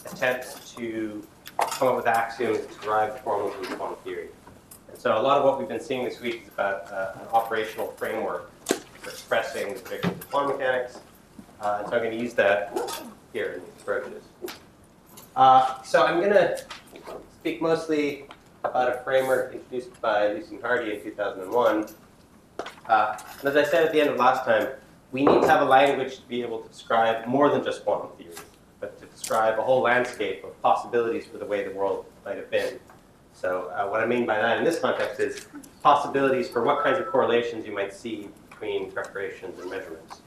attempts to come up with axioms to derive the formalism of quantum theory. And so a lot of what we've been seeing this week is about an operational framework for expressing the predictions of quantum mechanics. And so I'm going to use that here in these approaches. So I'm going to speak mostly about a framework introduced by Lucian Hardy in 2001. And as I said at the end of last time, we need to have a language to be able to describe more than just quantum theory, but to describe a whole landscape of possibilities for the way the world might have been. So what I mean by that in this context is possibilities for what kinds of correlations you might see between preparations and measurements.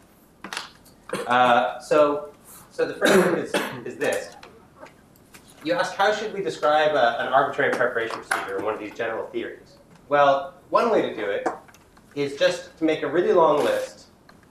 So the framework is this. You asked, how should we describe an arbitrary preparation procedure in one of these general theories? Well, one way to do it is just to make a really long list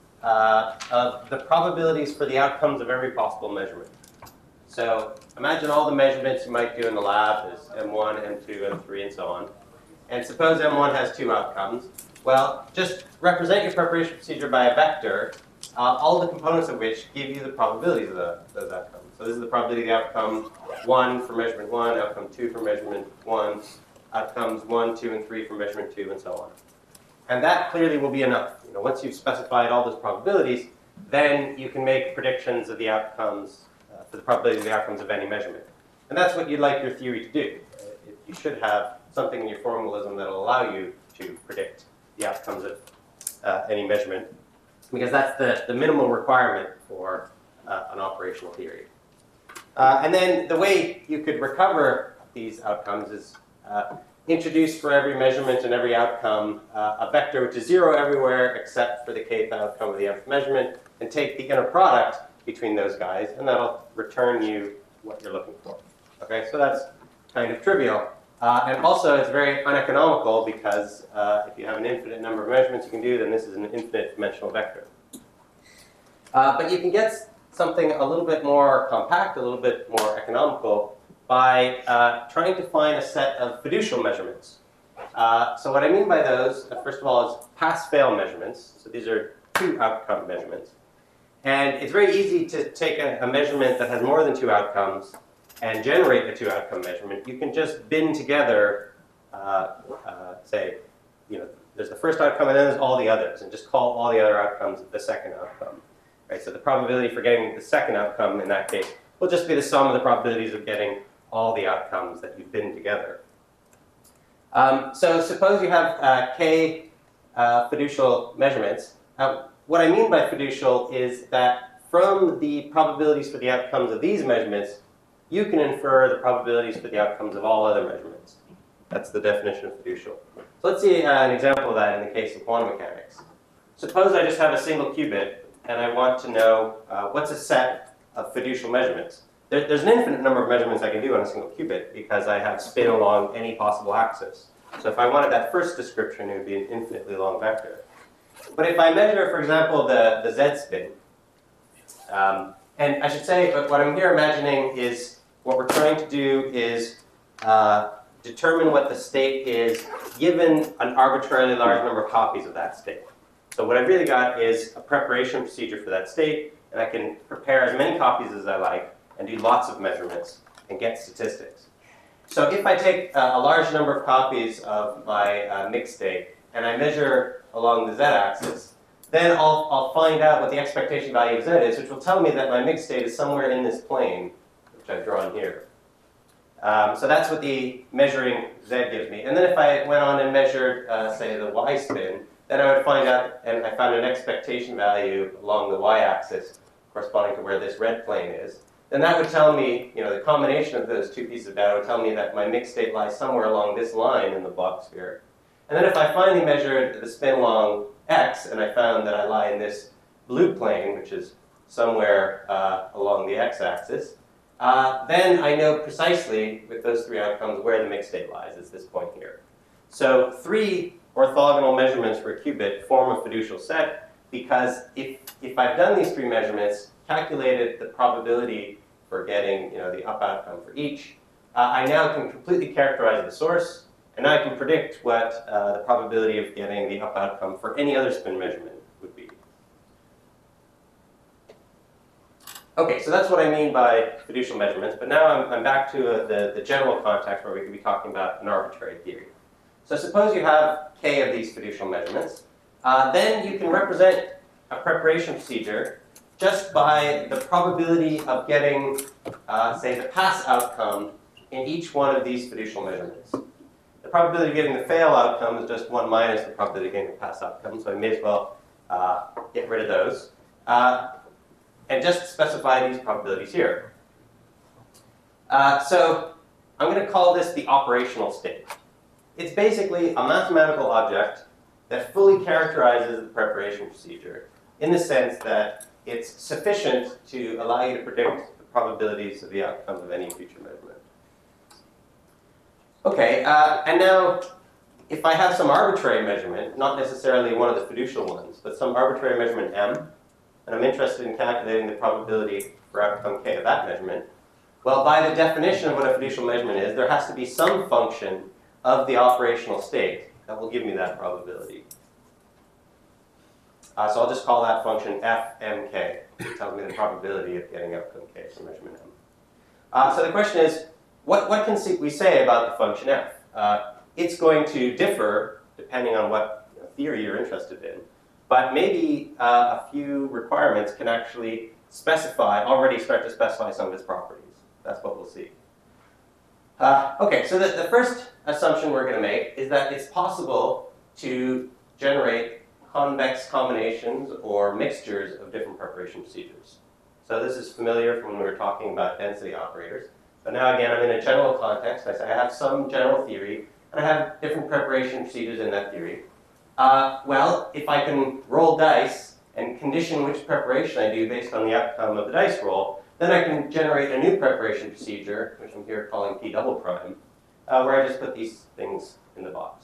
of the probabilities for the outcomes of every possible measurement. So imagine all the measurements you might do in the lab as M1, M2, M3, and so on. And suppose M1 has two outcomes. Well, just represent your preparation procedure by a vector, all the components of which give you the probabilities of those outcomes. So this is the probability of the outcome 1 for measurement 1, outcome 2 for measurement 1, outcomes 1, 2, and 3 for measurement 2, and so on. And that clearly will be enough. Once you've specified all those probabilities, then you can make predictions of the outcomes, for the probability of the outcomes of any measurement. And that's what you'd like your theory to do. You should have something in your formalism that will allow you to predict the outcomes of any measurement, because that's the minimal requirement for an operational theory. And then the way you could recover these outcomes is introduce for every measurement and every outcome a vector which is 0 everywhere except for the kth outcome of the nth measurement, and take the inner product between those guys, and that'll return you what you're looking for. Okay, so that's kind of trivial. And also, it's very uneconomical because if you have an infinite number of measurements you can do, then this is an infinite dimensional vector. But you can get something a little bit more compact, a little bit more economical, by trying to find a set of fiducial measurements. So what I mean by those, first of all, is pass-fail measurements. So these are two outcome measurements. And it's very easy to take a measurement that has more than two outcomes and generate a two outcome measurement. You can just bin together, say, there's the first outcome and then there's all the others, and just call all the other outcomes the second outcome. Right? So the probability for getting the second outcome in that case will just be the sum of the probabilities of getting all the outcomes that you've bin together. So suppose you have k fiducial measurements. What I mean by fiducial is that from the probabilities for the outcomes of these measurements, you can infer the probabilities for the outcomes of all other measurements. That's the definition of fiducial. So let's see an example of that in the case of quantum mechanics. Suppose I just have a single qubit, and I want to know what's a set of fiducial measurements. There's an infinite number of measurements I can do on a single qubit because I have spin along any possible axis. So if I wanted that first description, it would be an infinitely long vector. But if I measure, for example, the z spin, and I should say, but what I'm here imagining is what we're trying to do is determine what the state is given an arbitrarily large number of copies of that state. So what I've really got is a preparation procedure for that state, and I can prepare as many copies as I like and do lots of measurements and get statistics. So if I take a large number of copies of my mixed state and I measure along the z-axis, then I'll find out what the expectation value of z is, which will tell me that my mixed state is somewhere in this plane, which I've drawn here. So that's what the measuring z gives me. And then if I went on and measured, say, the y spin, then I would find out, and I found an expectation value along the y-axis corresponding to where this red plane is. Then that would tell me, the combination of those two pieces of data would tell me that my mixed state lies somewhere along this line in the Bloch sphere. And then if I finally measured the spin along x, and I found that I lie in this blue plane, which is somewhere along the x-axis, then I know precisely, with those three outcomes, where the mixed state lies. It's this point here. So 3 orthogonal measurements for a qubit form a fiducial set, because if I've done these 3 measurements, calculated the probability for getting the up outcome for each, I now can completely characterize the source, and I can predict what the probability of getting the up outcome for any other spin measurement would be. Okay, so that's what I mean by fiducial measurements, but now I'm back to the general context where we could be talking about an arbitrary theory. So suppose you have k of these fiducial measurements. Then you can represent a preparation procedure just by the probability of getting, say, the pass outcome in each one of these fiducial measurements. The probability of getting the fail outcome is just 1 minus the probability of getting the pass outcome, so I may as well get rid of those. And just specify these probabilities here. So I'm going to call this the operational state. It's basically a mathematical object that fully characterizes the preparation procedure in the sense that it's sufficient to allow you to predict the probabilities of the outcome of any future measurement. Okay, and now if I have some arbitrary measurement, not necessarily one of the fiducial ones, but some arbitrary measurement m, and I'm interested in calculating the probability for outcome k of that measurement, well, by the definition of what a fiducial measurement is, there has to be some function of the operational state that will give me that probability. So I'll just call that function fmk. It tells me the probability of getting outcome k for measurement m. So the question is, what can we say about the function f? It's going to differ depending on what theory you're interested in. But maybe a few requirements can actually already start to specify some of its properties. That's what we'll see. Okay, so the first assumption we're going to make is that it's possible to generate convex combinations or mixtures of different preparation procedures. So this is familiar from when we were talking about density operators. But now again, I'm in a general context. I say I have some general theory, and I have different preparation procedures in that theory. Well, if I can roll dice and condition which preparation I do based on the outcome of the dice roll, then I can generate a new preparation procedure, which I'm here calling p double prime, where I just put these things in the box.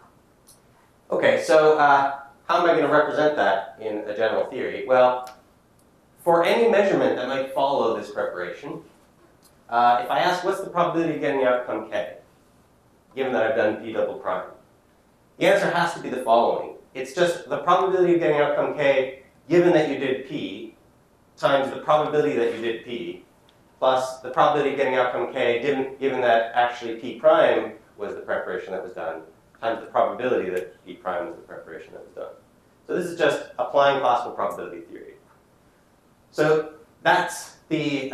Okay, so how am I going to represent that in a general theory? Well, for any measurement that might follow this preparation, if I ask what's the probability of getting the outcome k, given that I've done p double prime, the answer has to be the following. It's just the probability of getting outcome k given that you did p times the probability that you did p plus the probability of getting outcome k given that actually p prime was the preparation that was done times the probability that p prime was the preparation that was done. So this is just applying classical probability theory. So that's the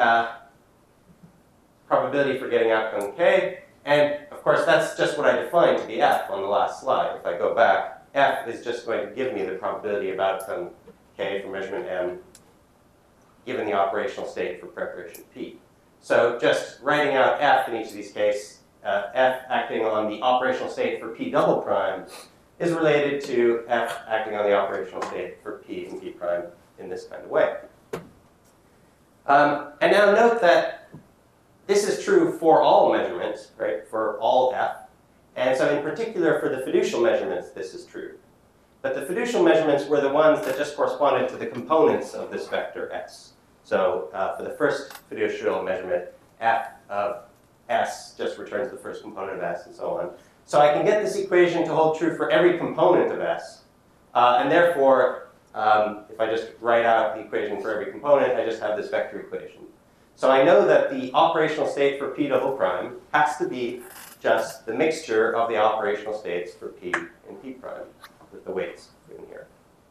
probability for getting outcome k. And of course, that's just what I defined to be f on the last slide. If I go back, f is just going to give me the probability of outcome k for measurement m given the operational state for preparation p. So just writing out f in each of these cases, f acting on the operational state for p double prime is related to f acting on the operational state for p and p prime in this kind of way. And now note that this is true for all measurements, right, for all f. And so in particular for the fiducial measurements, this is true. But the fiducial measurements were the ones that just corresponded to the components of this vector s. So for the first fiducial measurement, f of s just returns the first component of s and so on. So I can get this equation to hold true for every component of s. And therefore, if I just write out the equation for every component, I just have this vector equation. So I know that the operational state for p double prime has to be just the mixture of the operational states for p and p prime with the weights given here.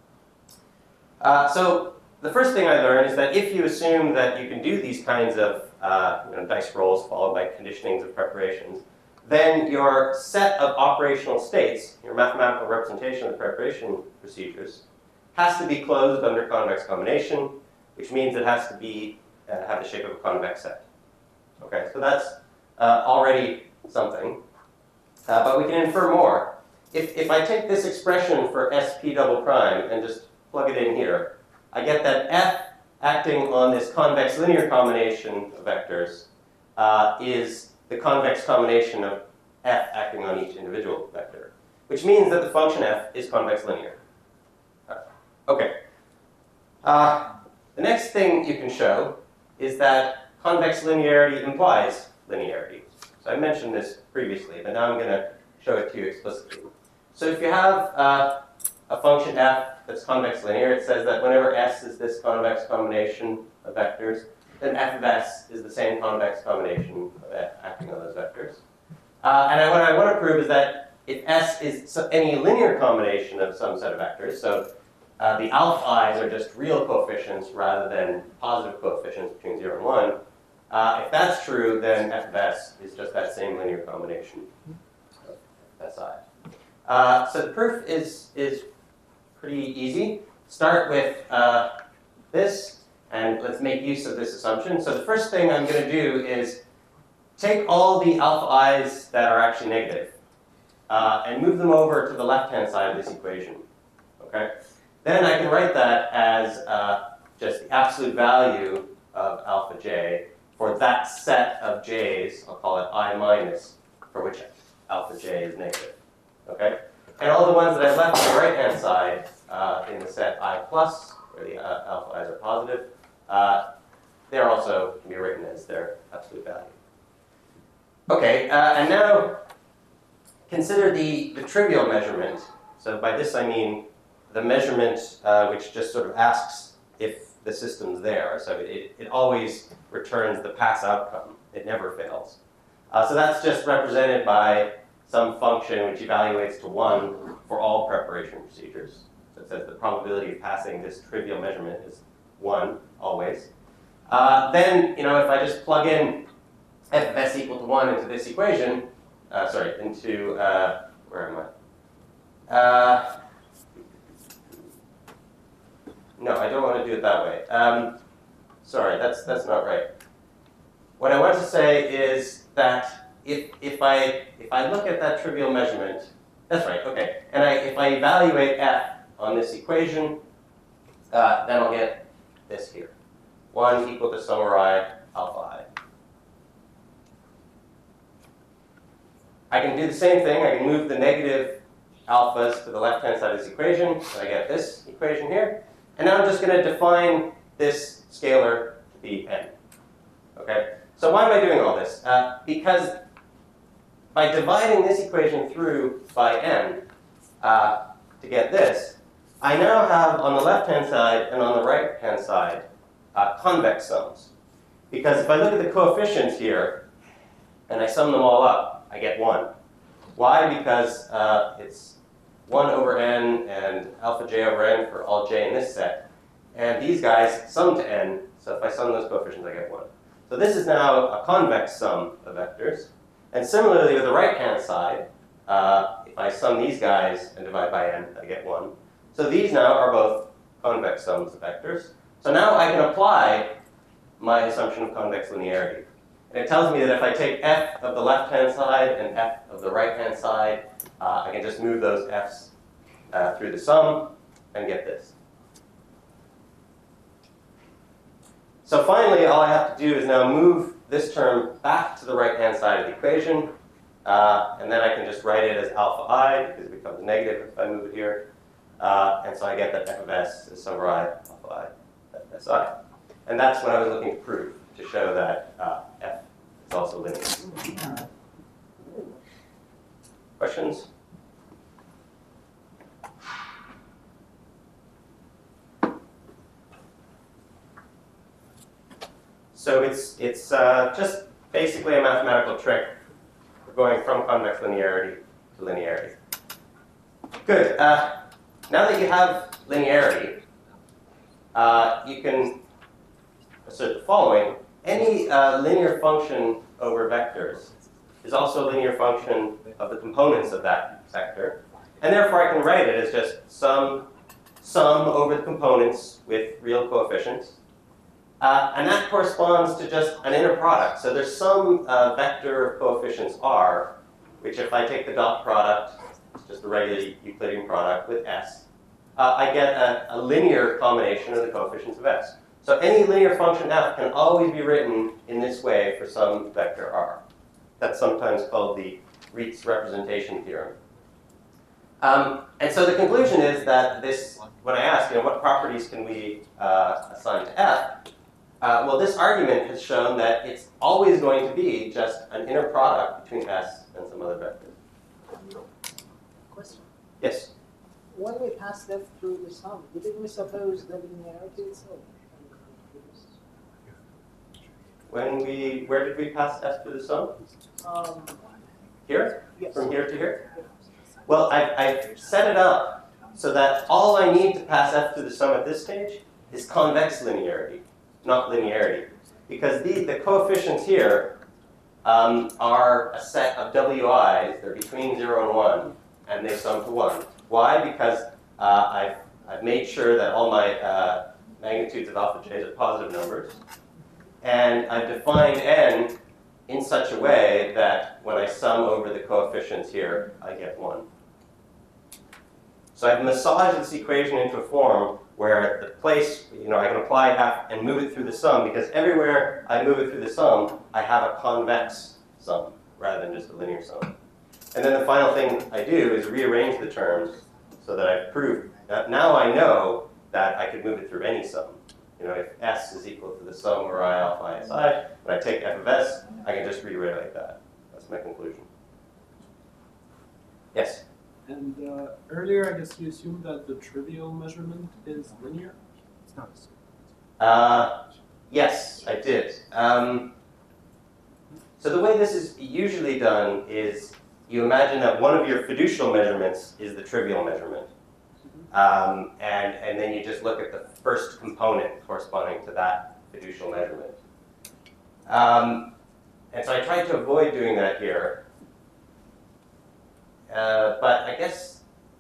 So the first thing I learned is that if you assume that you can do these kinds of dice rolls followed by conditionings of preparations, then your set of operational states, your mathematical representation of the preparation procedures, has to be closed under convex combination, which means it has to be have the shape of a convex set. Okay, so that's already something. But we can infer more. If I take this expression for sp double prime and just plug it in here, I get that f acting on this convex linear combination of vectors is the convex combination of f acting on each individual vector, which means that the function f is convex linear. Okay. The next thing you can show is that convex linearity implies linearity. So I mentioned this previously, but now I'm going to show it to you explicitly. So if you have a function f that's convex linear, it says that whenever s is this convex combination of vectors, then f of s is the same convex combination of acting on those vectors. And what I want to prove is that if s is any linear combination of some set of vectors, so the alpha i's are just real coefficients rather than positive coefficients between 0 and 1, if that's true, then f of s is just that same linear combination of si. So the proof is pretty easy. Start with this, and let's make use of this assumption. So the first thing I'm going to do is take all the alpha i's that are actually negative and move them over to the left-hand side of this equation. Okay? Then I can write that as just the absolute value of alpha j for that set of j's, I'll call it I minus, for which alpha j is negative. Okay? And all the ones that I left on the right-hand side in the set I plus, where the alpha i's are positive, they're also can be written as their absolute value. Okay, and now consider the trivial measurement. So by this I mean the measurement which just sort of asks if the system's there. So it always returns the pass outcome. It never fails. So that's just represented by some function which evaluates to 1 for all preparation procedures. So it says the probability of passing this trivial measurement is 1 always. Then, if I just plug in f of s equal to 1 into this equation, into, where am I? No, I don't want to do it that way. Sorry, that's not right. What I want to say is that if I look at that trivial measurement, that's right, okay, and if I evaluate f on this equation, then I'll get this here. 1 equal to summarize alpha I. I can do the same thing. I can move the negative alphas to the left-hand side of this equation, and I get this equation here. And now I'm just going to define this scalar to be n. Okay? So why am I doing all this? Because by dividing this equation through by n to get this, I now have on the left-hand side and on the right-hand side convex sums. Because if I look at the coefficients here and I sum them all up, I get 1. Why? Because it's 1 over n and alpha j over n for all j in this set. And these guys sum to n, so if I sum those coefficients, I get 1. So this is now a convex sum of vectors. And similarly with the right-hand side, if I sum these guys and divide by n, I get 1. So these now are both convex sums of vectors. So now I can apply my assumption of convex linearity. And it tells me that if I take f of the left-hand side and f of the right-hand side, I can just move those f's through the sum and get this. So finally, all I have to do is now move this term back to the right-hand side of the equation. And then I can just write it as alpha I, because it becomes negative if I move it here. And so I get that f of s is summarize alpha I, f of si. And that's what I was looking to prove, to show that f is also linear. Questions? So it's just basically a mathematical trick for going from convex linearity to linearity. Good. Now that you have linearity, you can assert the following. Any linear function over vectors is also a linear function of the components of that vector. And therefore, I can write it as just sum over the components with real coefficients. And that corresponds to just an inner product. So there's some vector of coefficients r, which if I take the dot product, it's just the regular Euclidean product with s, I get a linear combination of the coefficients of s. So any linear function f can always be written in this way for some vector r. That's sometimes called the Rietz representation theorem. And so the conclusion is that this, when I ask, what properties can we assign to f, well, this argument has shown that it's always going to be just an inner product between s and some other vectors. Question. Yes? When we pass f through the sum, didn't we suppose the linearity itself? Where did we pass f through the sum? Here? Yes. From here to here? Well, I've set it up so that all I need to pass f through the sum at this stage is convex linearity, not linearity. Because the coefficients here are a set of wi's, they're between 0 and 1, and they sum to 1. Why? Because I've made sure that all my magnitudes of alpha j's are positive numbers. And I've defined n in such a way that when I sum over the coefficients here, I get 1. So I've massaged this equation into a form where the place, I can apply f and move it through the sum, because everywhere I move it through the sum, I have a convex sum rather than just a linear sum. And then the final thing I do is rearrange the terms so that I've proved that now I know that I could move it through any sum. If s is equal to the sum over I alpha isi, when I take f of s, I can just rewrite it like that. That's my conclusion. Yes? And earlier, I guess you assumed that the trivial measurement is linear? It's not assumed. Yes, I did. So the way this is usually done is you imagine that one of your fiducial measurements is the trivial measurement. And then you just look at the first component corresponding to that fiducial measurement. And so I tried to avoid doing that here. But I guess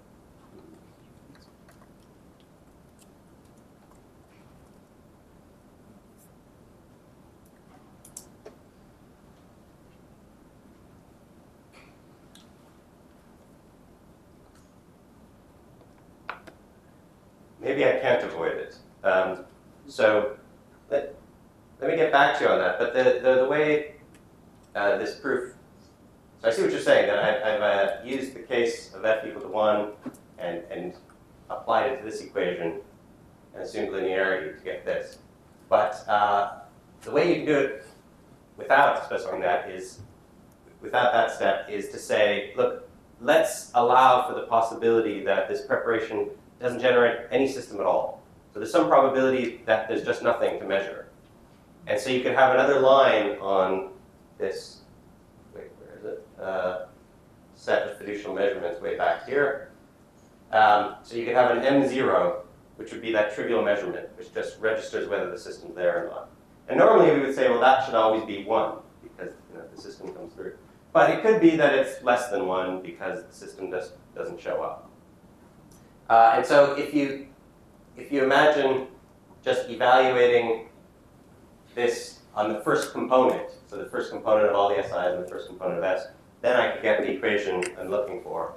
maybe I can't avoid it. So let me get back to you on that. But the way this proof, so I see what you're saying, that I've used the case of f equal to 1 and applied it to this equation and assumed linearity to get this. But the way you can do it without specifying that is, without that step, is to say, look, let's allow for the possibility that this preparation doesn't generate any system at all. So there's some probability that there's just nothing to measure. And so you could have another line on this, wait, where is it? Set of fiducial measurements way back here. So you could have an M0, which would be that trivial measurement, which just registers whether the system's there or not. And normally we would say, well, that should always be 1, because the system comes through. But it could be that it's less than 1 because the system just doesn't show up. And so if you imagine just evaluating this on the first component, so the first component of all the SIs and the first component of S, then I could get the equation I'm looking for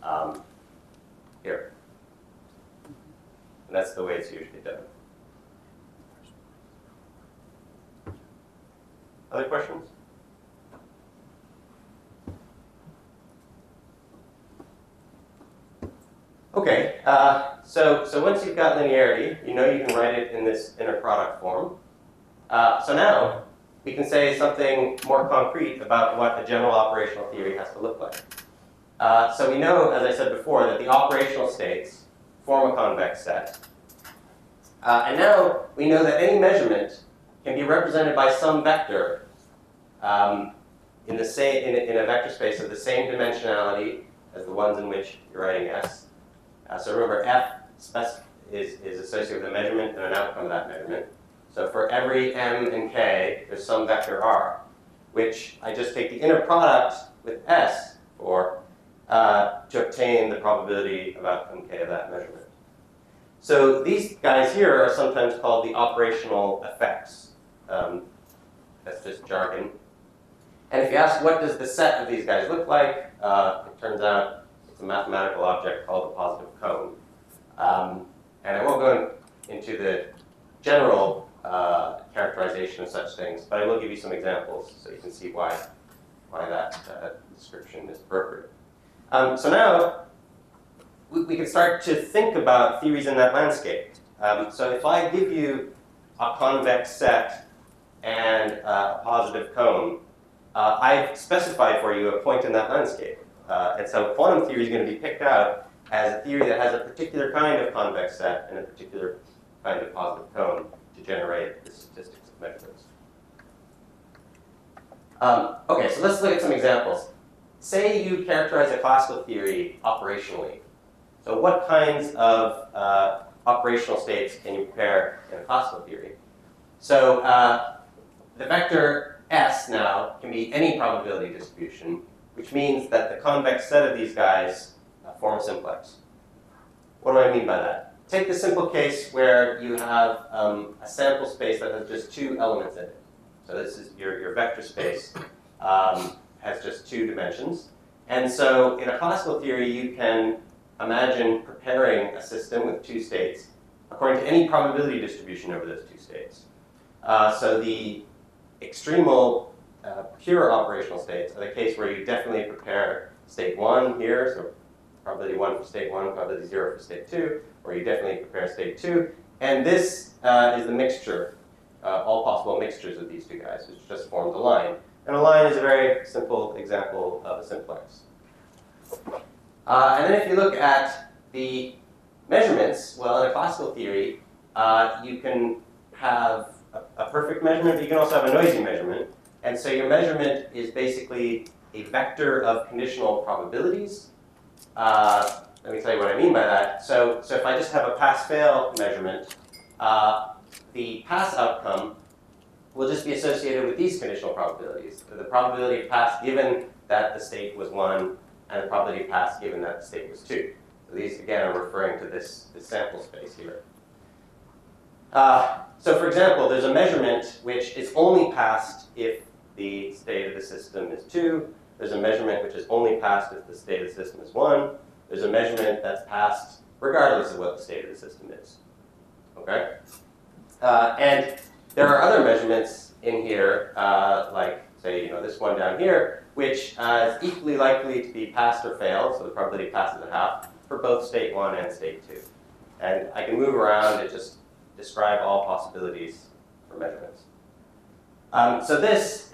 here. And that's the way it's usually done. Other questions? Okay, so once you've got linearity, you know you can write it in this inner product form. So now we can say something more concrete about what a general operational theory has to look like. So we know, as I said before, that the operational states form a convex set. And now we know that any measurement can be represented by some vector in a vector space of the same dimensionality as the ones in which you're writing S. So remember, F is associated with a measurement and an outcome of that measurement. So for every M and K, there's some vector R, which I just take the inner product with S for to obtain the probability of outcome K of that measurement. So these guys here are sometimes called the operational effects. That's just jargon. And if you ask what does the set of these guys look like, it turns out it's a mathematical object called a positive cone. And I won't go into the general characterization of such things, but I will give you some examples so you can see why that description is appropriate. So now we can start to think about theories in that landscape. So if I give you a convex set and a positive cone, I've specified for you a point in that landscape. And so quantum theory is going to be picked out as a theory that has a particular kind of convex set and a particular kind of positive cone to generate the statistics of measurements. Okay, so let's look at some examples. Say you characterize a classical theory operationally. So what kinds of operational states can you prepare in a classical theory? So the vector S now can be any probability distribution, which means that the convex set of these guys form a simplex. What do I mean by that? Take the simple case where you have a sample space that has just two elements in it. So this is your vector space has just two dimensions. And so in a classical theory, you can imagine preparing a system with two states according to any probability distribution over those two states. So the extremal pure operational states are the case where you definitely prepare state 1 here, so probability 1 for state 1, probability 0 for state 2, or you definitely prepare state 2. And this is the mixture, all possible mixtures of these two guys, which just forms a line. And a line is a very simple example of a simplex. And then if you look at the measurements, well, in a classical theory, you can have a perfect measurement, but you can also have a noisy measurement. And so your measurement is basically a vector of conditional probabilities. Let me tell you what I mean by that. So if I just have a pass-fail measurement, the pass outcome will just be associated with these conditional probabilities. So the probability of pass given that the state was 1, and the probability of pass given that the state was 2. So these, again, are referring to this sample space here. So for example, there's a measurement which is only passed if the state of the system is 2. There's a measurement which is only passed if the state of the system is 1. There's a measurement that's passed regardless of what the state of the system is. Okay? And there are other measurements in here, like, say, this one down here, which is equally likely to be passed or failed, so the probability passes at half, for both state 1 and state 2. And I can move around and just describe all possibilities for measurements. So this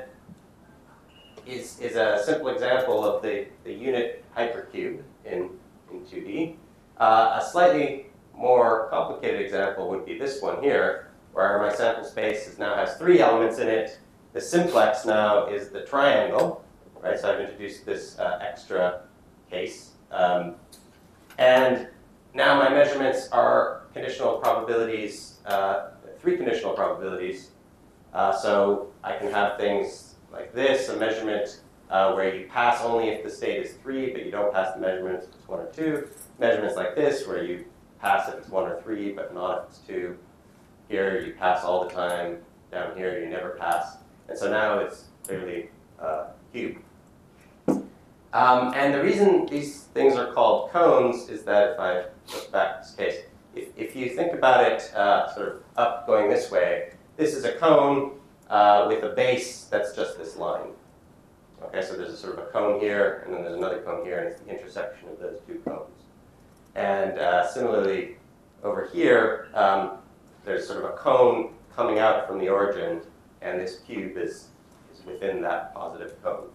is a simple example of the unit hypercube in 2D. A slightly more complicated example would be this one here, where my sample space now has 3 elements in it. The simplex now is the triangle, right? So I've introduced this extra case. And now my measurements are conditional probabilities, 3 conditional probabilities. So I can have things like this, a measurement where you pass only if the state is 3, but you don't pass the measurement if it's 1 or 2. Measurements like this, where you pass if it's 1 or 3, but not if it's 2. Here, you pass all the time. Down here, you never pass. And so now it's clearly cube. And the reason these things are called cones is that if I look back at this case, if you think about it sort of up going this way, this is a cone with a base that's just this line. Okay, so there's a sort of a cone here, and then there's another cone here, and it's the intersection of those 2 cones. And similarly, over here, there's sort of a cone coming out from the origin, and this cube is within that positive cone.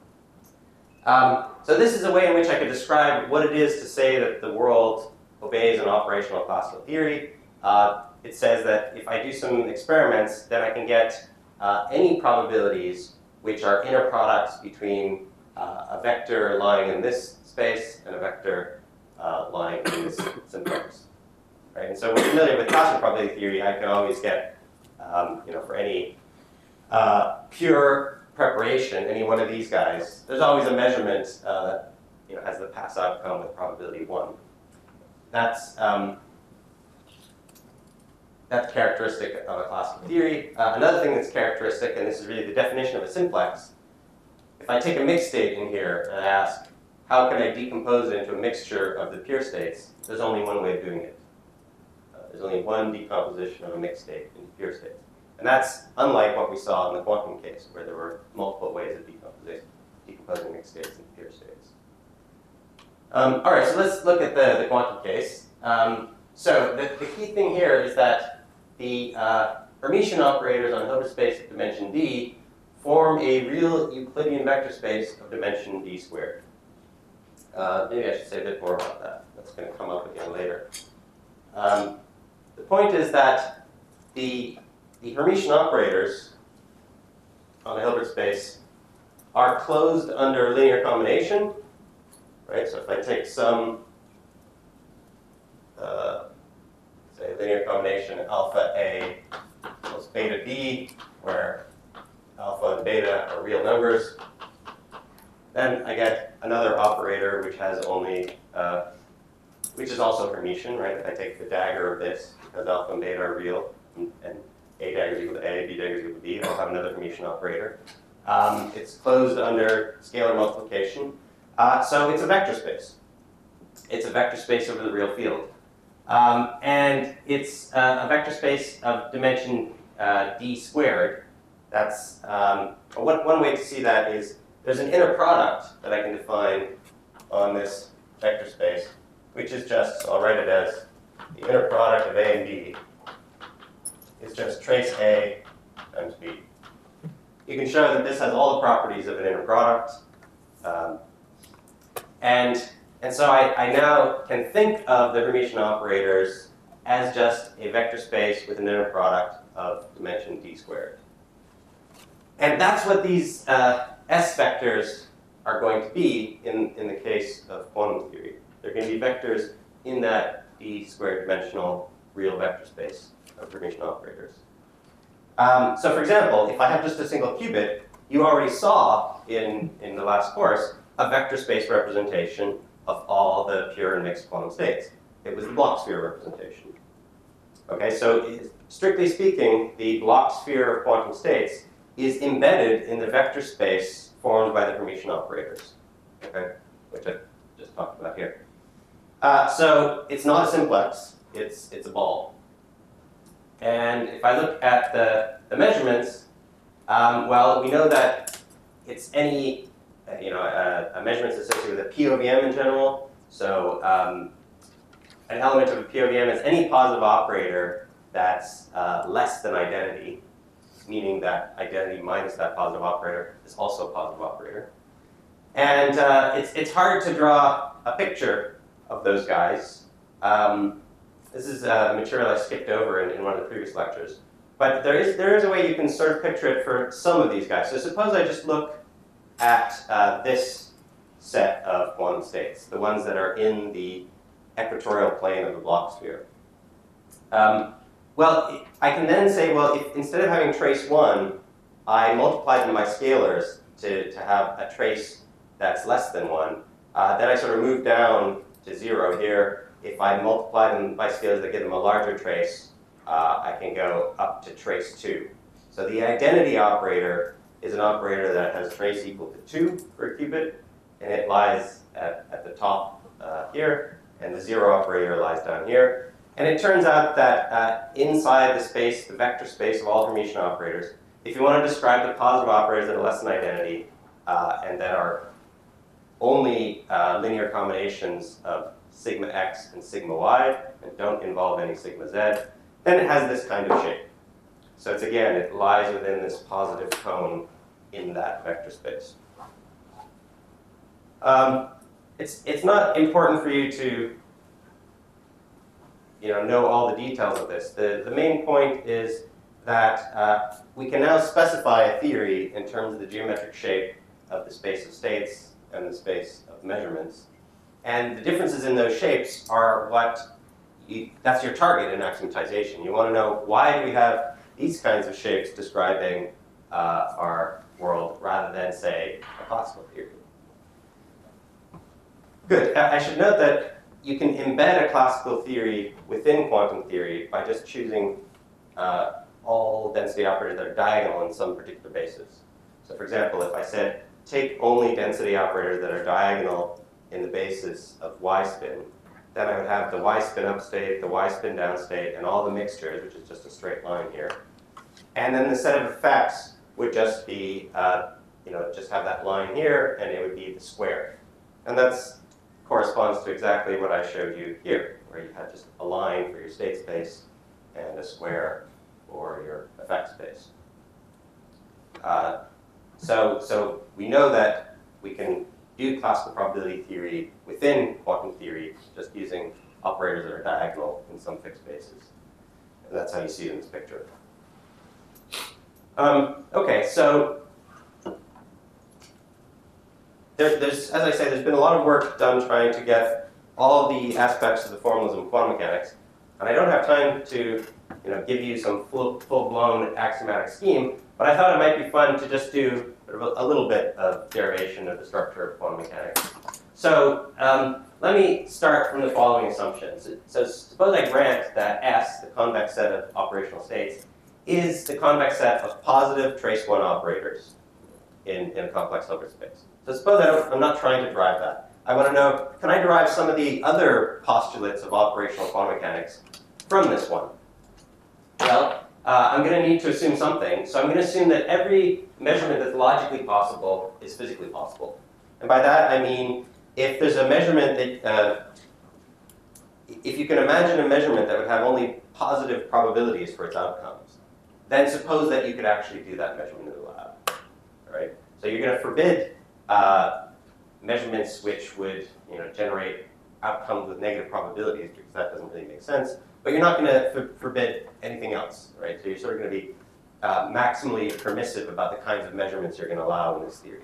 So this is a way in which I could describe what it is to say that the world obeys an operational classical theory. It says that if I do some experiments, then I can get any probabilities which are inner products between a vector lying in this space and a vector lying in this simplex. Right? And so when familiar with classical probability theory, I can always get, for any pure preparation, any one of these guys, there's always a measurement that has the pass outcome with probability 1. That's characteristic of a classical theory. Another thing that's characteristic, and this is really the definition of a simplex, if I take a mixed state in here and I ask, how can I decompose it into a mixture of the pure states, there's only one way of doing it. There's only one decomposition of a mixed state into pure states. And that's unlike what we saw in the quantum case, where there were multiple ways of decomposing mixed states into pure states. All right, so let's look at the quantum case. So the key thing here is that the Hermitian operators on a Hilbert space of dimension d form a real Euclidean vector space of dimension d squared. Maybe I should say a bit more about that. That's going to come up again later. The point is that the Hermitian operators on a Hilbert space are closed under linear combination, right? So if I take some, say, linear combination alpha A plus beta B, where alpha and beta are real numbers, then I get another operator which has only, which is also Hermitian, right? If I take the dagger of this, because alpha and beta are real, and A dagger is equal to A, B dagger is equal to B, I'll have another Hermitian operator. It's closed under scalar multiplication. So it's a vector space. It's a vector space over the real field. And it's a vector space of dimension d squared. That's one way to see that is there's an inner product that I can define on this vector space, which is just, so I'll write it as the inner product of A and B is just trace A times B. You can show that this has all the properties of an inner product. And so I now can think of the Hermitian operators as just a vector space with an inner product of dimension d squared. And that's what these S vectors are going to be in the case of quantum theory. They're going to be vectors in that d squared dimensional real vector space of Hermitian operators. So for example, if I have just a single qubit, you already saw in the last course a vector space representation of all the pure and mixed quantum states. It was the Bloch sphere representation. Okay, so strictly speaking, the Bloch sphere of quantum states is embedded in the vector space formed by the Hermitian operators, okay, which I just talked about here. So it's not a simplex, it's a ball. And if I look at the measurements, well, we know that it's any, a measurement is associated with a POVM in general. So an element of a POVM is any positive operator that's less than identity, meaning that identity minus that positive operator is also a positive operator. And it's hard to draw a picture of those guys. This is material I skipped over in one of the previous lectures. But there is a way you can sort of picture it for some of these guys. So suppose I just look at this set of quantum states, the ones that are in the equatorial plane of the Bloch sphere. Well, I can then say, well, if instead of having trace 1, I multiply them by scalars to have a trace that's less than 1, then I sort of move down to 0 here. If I multiply them by scalars that give them a larger trace, I can go up to trace 2. So the identity operator is an operator that has trace equal to 2 for a qubit, and it lies at the top here, and the 0 operator lies down here. And it turns out that inside the space, the vector space of all Hermitian operators, if you want to describe the positive operators that are less than identity and that are only linear combinations of sigma x and sigma y and don't involve any sigma z, then it has this kind of shape. So it's again, it lies within this positive cone in that vector space. It's not important for you to know all the details of this. The main point is that we can now specify a theory in terms of the geometric shape of the space of states and the space of measurements. And the differences in those shapes are that's your target in axiomatization. You want to know, why do we have these kinds of shapes describing our world rather than, say, a classical theory? Good. I should note that you can embed a classical theory within quantum theory by just choosing all density operators that are diagonal in some particular basis. So for example, if I said, take only density operators that are diagonal in the basis of y spin, then I would have the y spin up state, the y spin down state, and all the mixtures, which is just a straight line here. And then the set of effects would just be, just have that line here, and it would be the square. And that's corresponds to exactly what I showed you here, where you had just a line for your state space and a square for your effect space. So we know that we can do classical probability theory within quantum theory just using operators that are diagonal in some fixed spaces. And that's how you see it in this picture. Okay, so as I say, there's been a lot of work done trying to get all the aspects of the formalism of quantum mechanics, and I don't have time to give you some full-blown axiomatic scheme, but I thought it might be fun to just do a little bit of derivation of the structure of quantum mechanics. So let me start from the following assumptions. So suppose I grant that S, the convex set of operational states, is the convex set of positive trace 1 operators in a complex number space. So suppose I'm not trying to derive that. I want to know, can I derive some of the other postulates of operational quantum mechanics from this one? Well, I'm going to need to assume something. So I'm going to assume that every measurement that's logically possible is physically possible. And by that, I mean, if there's a measurement that, if you can imagine a measurement that would have only positive probabilities for its outcomes, then suppose that you could actually do that measurement in the lab, right? So you're going to forbid measurements which would generate outcomes with negative probabilities, because that doesn't really make sense. But you're not going to forbid anything else, right? So you're sort of going to be maximally permissive about the kinds of measurements you're going to allow in this theory.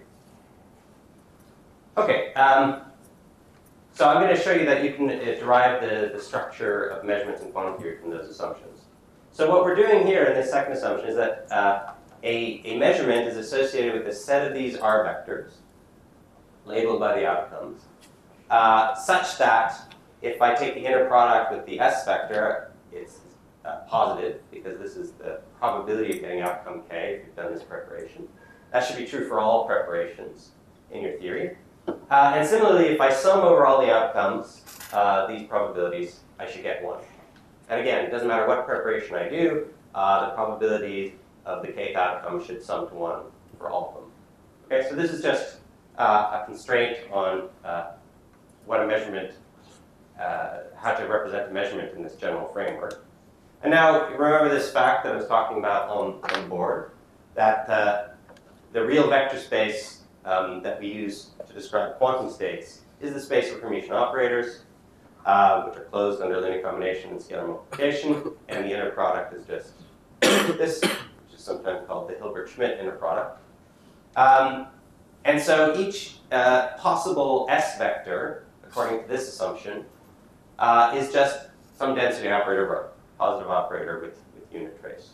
Okay, so I'm going to show you that you can derive the structure of measurements in quantum theory from those assumptions. So what we're doing here in this second assumption is that a measurement is associated with a set of these R vectors, labeled by the outcomes, such that if I take the inner product with the S vector, it's positive, because this is the probability of getting outcome K if you've done this preparation. That should be true for all preparations in your theory. And similarly, if I sum over all the outcomes, these probabilities, I should get 1. And again, it doesn't matter what preparation I do, the probability of the kth outcome should sum to 1 for all of them. Okay, so this is just a constraint on what a measurement, how to represent a measurement in this general framework. And now, remember this fact that I was talking about on the board, that the real vector space that we use to describe quantum states is the space of Hermitian operators, which are closed under linear combination and scalar multiplication, and the inner product is just this, which is sometimes called the Hilbert-Schmidt inner product. And so each possible S vector, according to this assumption, is just some density operator rho, positive operator with unit trace.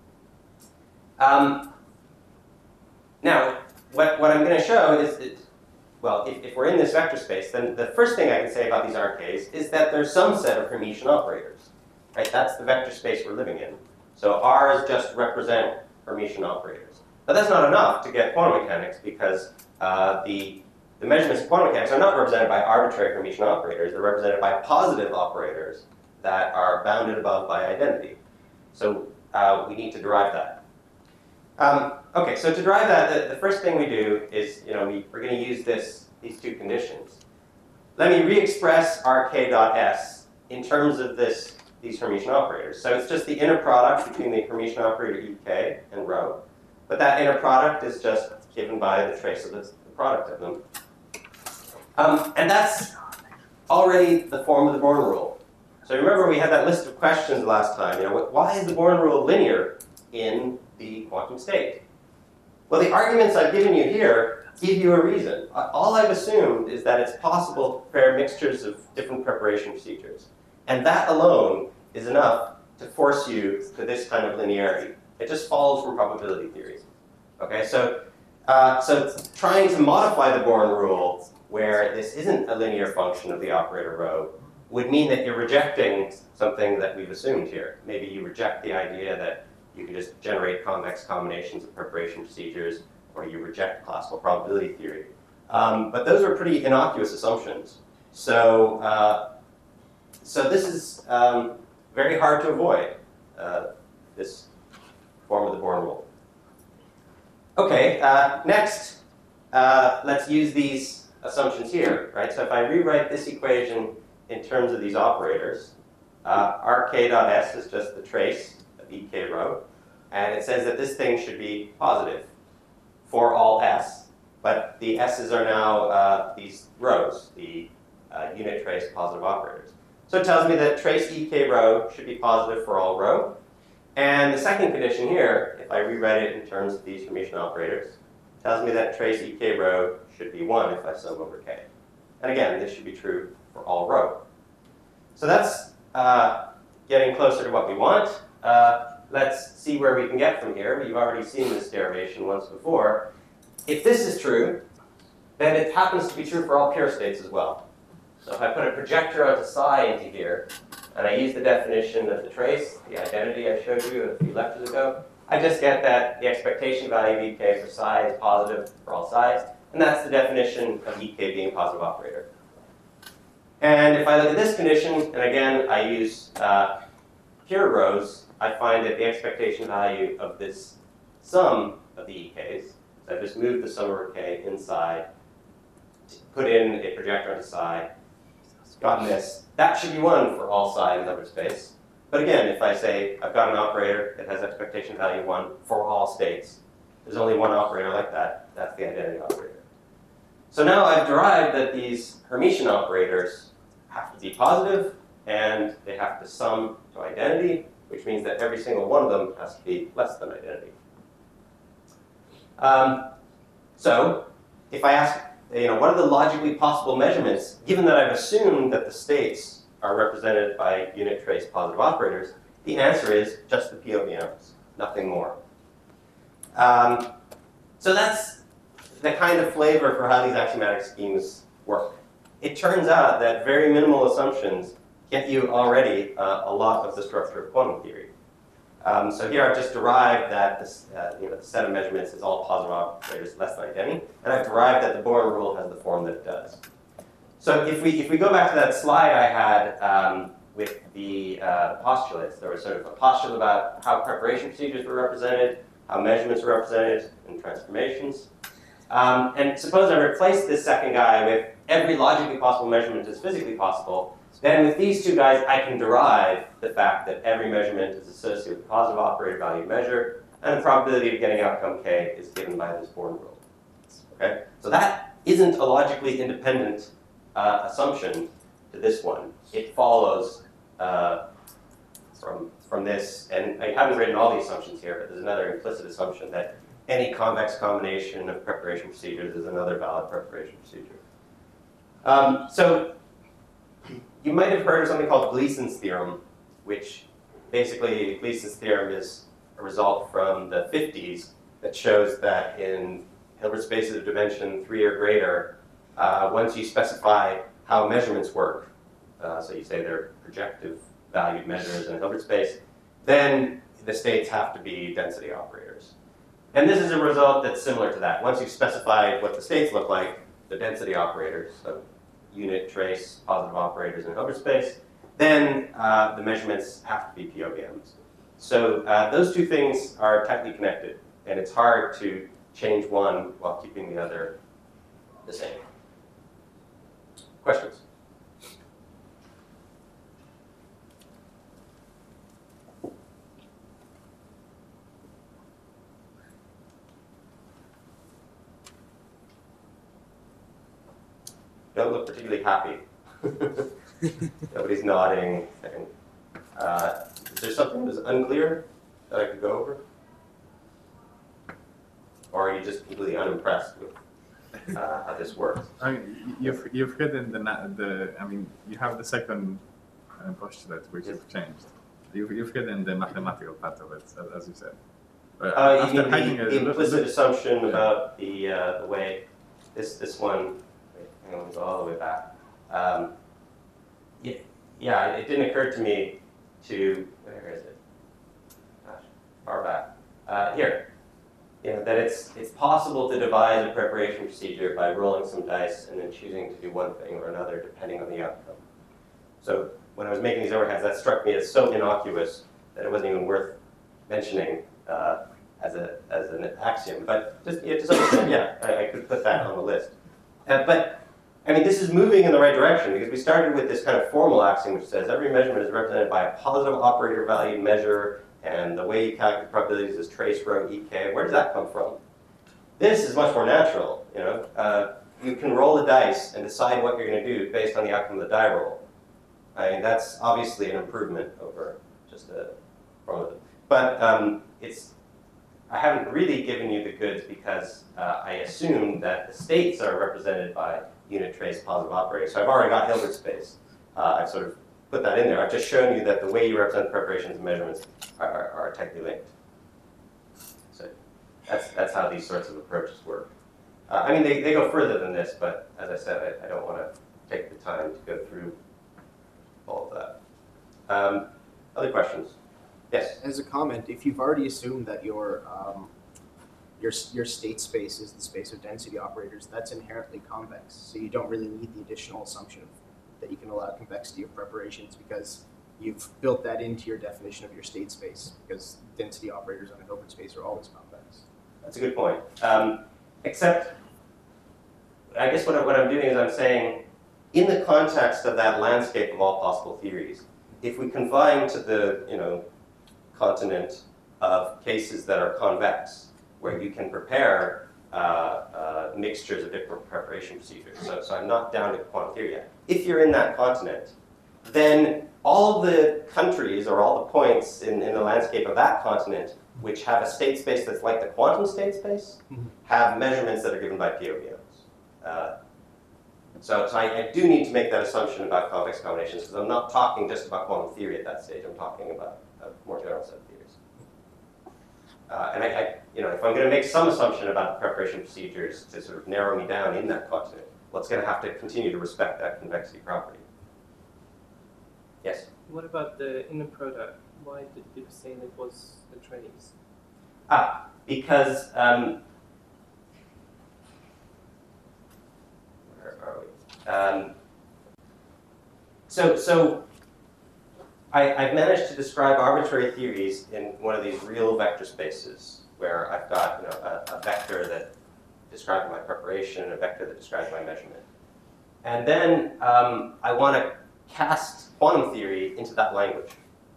Now, what I'm going to show is that, well, if we're in this vector space, then the first thing I can say about these RKs is that there's some set of Hermitian operators, right? That's the vector space we're living in. So R's just represent Hermitian operators. But that's not enough to get quantum mechanics, because the measurements of quantum mechanics are not represented by arbitrary Hermitian operators. They're represented by positive operators that are bounded above by identity. So we need to derive that. Okay, so to derive that, the first thing we do is, we're going to use these two conditions. Let me re-express Rk.S in terms of these Hermitian operators. So it's just the inner product between the Hermitian operator Ek and rho. But that inner product is just given by the trace of the product of them. And that's already the form of the Born rule. So remember, we had that list of questions last time. Why is the Born rule linear in the quantum state? Well, the arguments I've given you here give you a reason. All I've assumed is that it's possible to prepare mixtures of different preparation procedures. And that alone is enough to force you to this kind of linearity. It just follows from probability theory. Okay, so trying to modify the Born rule where this isn't a linear function of the operator rho would mean that you're rejecting something that we've assumed here. Maybe you reject the idea that you can just generate convex combinations of preparation procedures, or you reject classical probability theory. But those are pretty innocuous assumptions. So this is very hard to avoid, this form of the Born rule. Okay, next, let's use these assumptions here, right? So if I rewrite this equation in terms of these operators, Rk.S is just the trace of Ek rho, and it says that this thing should be positive for all S, but the S's are now these rhos, the unit trace positive operators. So it tells me that trace Ek rho should be positive for all rho. And the second condition here, if I rewrite it in terms of these Hermitian operators, tells me that trace ek rho should be 1 if I sum over k. And again, this should be true for all rho. So that's getting closer to what we want. Let's see where we can get from here. You've already seen this derivation once before. If this is true, then it happens to be true for all pure states as well. So if I put a projector onto psi into here, and I use the definition of the trace, the identity I showed you a few lectures ago, I just get that the expectation value of ek for psi is positive for all psi's, and that's the definition of ek being a positive operator. And if I look at this condition, and again I use pure rows, I find that the expectation value of this sum of the EKs, so I've just moved the sum over k inside, put in a projector onto psi, gotten this. That should be 1 for all psi in Hilbert space. But again, if I say I've got an operator that has expectation value 1 for all states, there's only one operator like that. That's the identity operator. So now I've derived that these Hermitian operators have to be positive, and they have to sum to identity, which means that every single one of them has to be less than identity. So if I ask, what are the logically possible measurements, given that I've assumed that the states are represented by unit trace positive operators, the answer is just the POVMs, nothing more. So that's the kind of flavor for how these axiomatic schemes work. It turns out that very minimal assumptions get you already a lot of the structure of quantum theory. So here I've just derived that this, the set of measurements is all positive operators less than identity, and I've derived that the Born rule has the form that it does. So if we go back to that slide I had with the postulates, there was sort of a postulate about how preparation procedures were represented, how measurements were represented, and transformations. And suppose I replace this second guy with every logically possible measurement is physically possible. Then with these two guys, I can derive the fact that every measurement is associated with a positive operator value measure, and the probability of getting outcome k is given by this Born rule. Okay? So that isn't a logically independent assumption to this one. It follows from this, and I haven't written all the assumptions here, but there's another implicit assumption that any convex combination of preparation procedures is another valid preparation procedure. So you might have heard of something called Gleason's theorem, which basically Gleason's theorem is a result from the 50s that shows that in Hilbert spaces of dimension 3 or greater, once you specify how measurements work, so you say they're projective valued measures in a Hilbert space, then the states have to be density operators. And this is a result that's similar to that. Once you've specified what the states look like, the density operators, so unit trace positive operators in Hilbert space, then the measurements have to be POVMs. So those two things are tightly connected, and it's hard to change one while keeping the other the same. Questions? Don't look particularly happy. Nobody's nodding. Is there something that's unclear that I could go over? Or are you just completely unimpressed with how this works? I mean, you've hidden you have the second postulate which you've changed. You've hidden the mathematical part of it, as you said. You mean the implicit assumption about the way this one. Hang on, go all the way back. Yeah, it didn't occur to me to, where is it? Gosh, far back. Here. That it's possible to devise a preparation procedure by rolling some dice and then choosing to do one thing or another depending on the outcome. So when I was making these overheads, that struck me as so innocuous that it wasn't even worth mentioning as an axiom. But just to some extent, yeah, I could put that on the list. But I mean, this is moving in the right direction because we started with this kind of formal axiom which says every measurement is represented by a positive operator value measure, and the way you calculate probabilities is trace rho ek. Where does that come from? This is much more natural. You can roll the dice and decide what you're going to do based on the outcome of the die roll. I mean, that's obviously an improvement over just a formula. But I haven't really given you the goods because I assumed that the states are represented by unit trace positive operators. So I've already got Hilbert space. I've sort of put that in there. I've just shown you that the way you represent preparations and measurements are tightly linked. So that's how these sorts of approaches work. I mean, they go further than this, but as I said, I don't want to take the time to go through all of that. Other questions? Yes? As a comment, if you've already assumed that your state space is the space of density operators, that's inherently convex. So you don't really need the additional assumption that you can allow convexity of preparations because you've built that into your definition of your state space because density operators on an open space are always convex. That's a good point. Except, I guess what I'm doing is I'm saying, in the context of that landscape of all possible theories, if we confine to the continent of cases that are convex, where you can prepare mixtures of different preparation procedures. So I'm not down to quantum theory yet. If you're in that continent, then all the countries or all the points in the landscape of that continent which have a state space that's like the quantum state space have measurements that are given by POVMs. So I do need to make that assumption about convex combinations because I'm not talking just about quantum theory at that stage. I'm talking about a more general set of theories. And if I'm going to make some assumption about the preparation procedures to sort of narrow me down in that continent, well, it's going to have to continue to respect that convexity property. Yes? What about the inner product? Why did you say it was the trace? Because where are we? So I've managed to describe arbitrary theories in one of these real vector spaces where I've got a vector that describes my preparation and a vector that describes my measurement. And then I want to cast quantum theory into that language.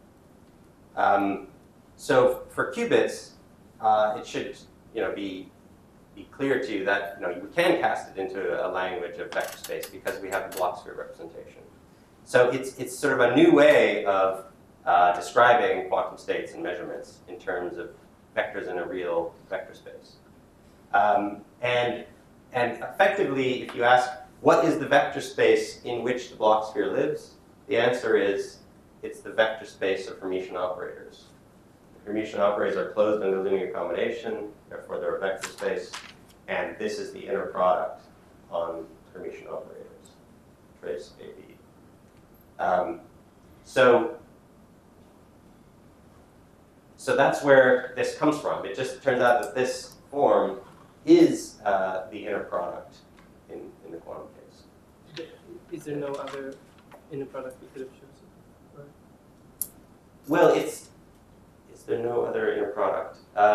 So for qubits, it should be clear to you that we can cast it into a language of vector space because we have the block sphere representation. So it's sort of a new way of describing quantum states and measurements in terms of vectors in a real vector space. And effectively, if you ask, what is the vector space in which the block sphere lives? The answer is, it's the vector space of Hermitian operators. The Hermitian operators are closed under linear combination, therefore they're a vector space, and this is the inner product on Hermitian operators, trace AB. So that's where this comes from. It just turns out that this form is the inner product in the quantum case. Is there no other inner product we could have chosen? Or? Well, is there no other inner product?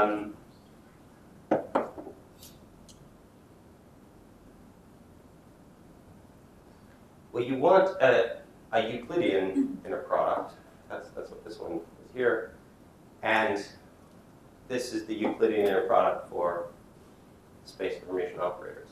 Well, you want a Euclidean inner product. That's what this one is here. And this is the Euclidean inner product for space of Hermitian operators.